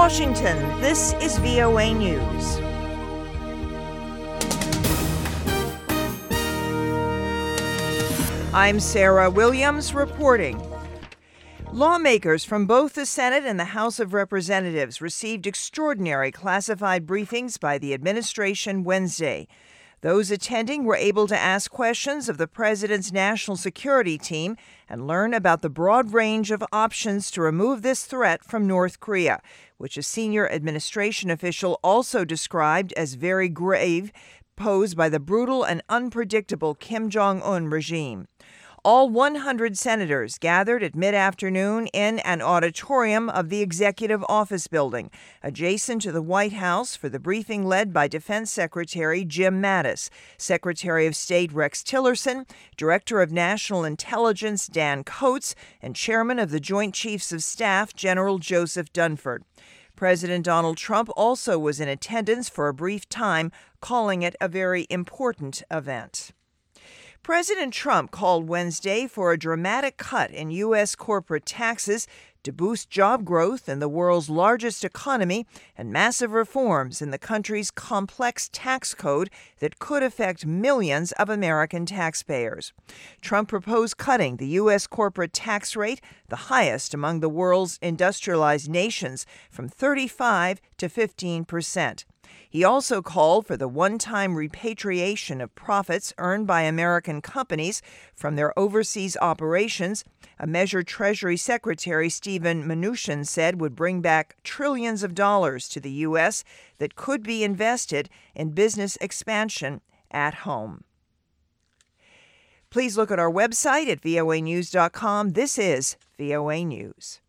Washington, this is VOA News. I'm Sarah Williams reporting. Lawmakers from both the Senate and the House of Representatives received extraordinary classified briefings by the administration Wednesday. Those attending were able to ask questions of the president's national security team and learn about the broad range of options to remove this threat from North Korea, which a senior administration official also described as very grave, posed by the brutal and unpredictable Kim Jong-un regime. All 100 senators gathered at mid-afternoon in an auditorium of the Executive Office Building, adjacent to the White House, for the briefing led by Defense Secretary Jim Mattis, Secretary of State Rex Tillerson, Director of National Intelligence Dan Coats, and Chairman of the Joint Chiefs of Staff General Joseph Dunford. President Donald Trump also was in attendance for a brief time, calling it a very important event. President Trump called Wednesday for a dramatic cut in U.S. corporate taxes to boost job growth in the world's largest economy and massive reforms in the country's complex tax code that could affect millions of American taxpayers. Trump proposed cutting the U.S. corporate tax rate, the highest among the world's industrialized nations, from 35% to 15%. He also called for the one-time repatriation of profits earned by American companies from their overseas operations, a measure Treasury Secretary Steven Mnuchin said would bring back trillions of dollars to the U.S. that could be invested in business expansion at home. Please look at our website at voanews.com. This is VOA News.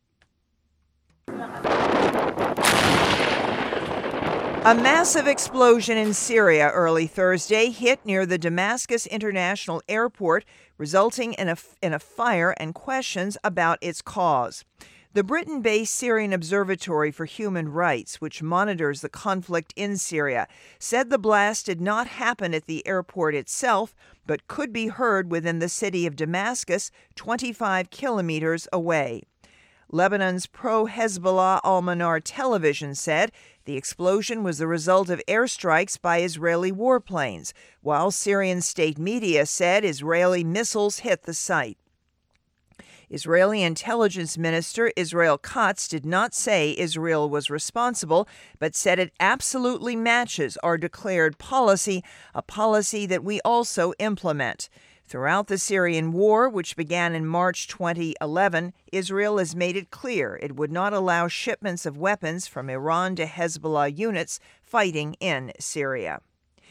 A massive explosion in Syria early Thursday hit near the Damascus International Airport, resulting in a fire and questions about its cause. The Britain-based Syrian Observatory for Human Rights, which monitors the conflict in Syria, said the blast did not happen at the airport itself, but could be heard within the city of Damascus, 25 kilometers away. Lebanon's pro-Hezbollah Al-Manar television said the explosion was the result of airstrikes by Israeli warplanes, while Syrian state media said Israeli missiles hit the site. Israeli Intelligence Minister Israel Katz did not say Israel was responsible, but said it absolutely matches our declared policy, a policy that we also implement. Throughout the Syrian war, which began in March 2011, Israel has made it clear it would not allow shipments of weapons from Iran to Hezbollah units fighting in Syria.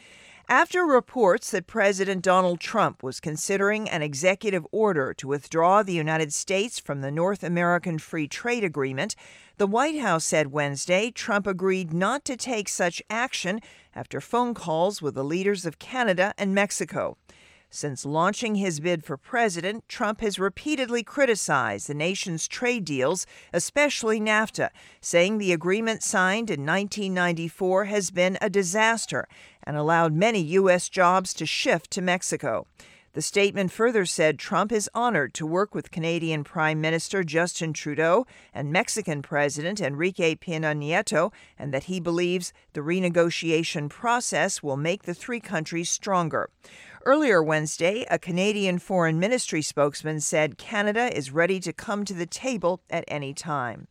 After reports that President Donald Trump was considering an executive order to withdraw the United States from the North American Free Trade Agreement, the White House said Wednesday Trump agreed not to take such action after phone calls with the leaders of Canada and Mexico. Since launching his bid for president, Trump has repeatedly criticized the nation's trade deals, especially NAFTA, saying the agreement signed in 1994 has been a disaster and allowed many U.S. jobs to shift to Mexico. The statement further said Trump is honored to work with Canadian Prime Minister Justin Trudeau and Mexican President Enrique Pena Nieto, and that he believes the renegotiation process will make the three countries stronger. Earlier Wednesday, a Canadian Foreign Ministry spokesman said Canada is ready to come to the table at any time.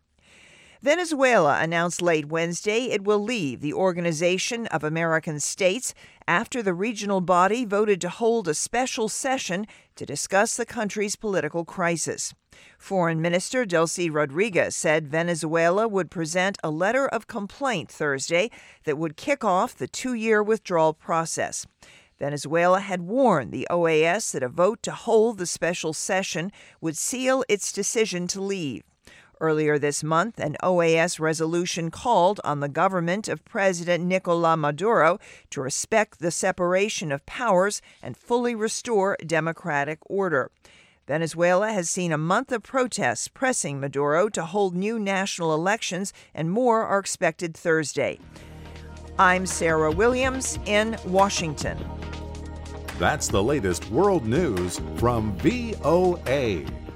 Venezuela announced late Wednesday it will leave the Organization of American States after the regional body voted to hold a special session to discuss the country's political crisis. Foreign Minister Delcy Rodriguez said Venezuela would present a letter of complaint Thursday that would kick off the two-year withdrawal process. Venezuela had warned the OAS that a vote to hold the special session would seal its decision to leave. Earlier this month, an OAS resolution called on the government of President Nicolás Maduro to respect the separation of powers and fully restore democratic order. Venezuela has seen a month of protests pressing Maduro to hold new national elections, and more are expected Thursday. I'm Sarah Williams in Washington. That's the latest world news from VOA.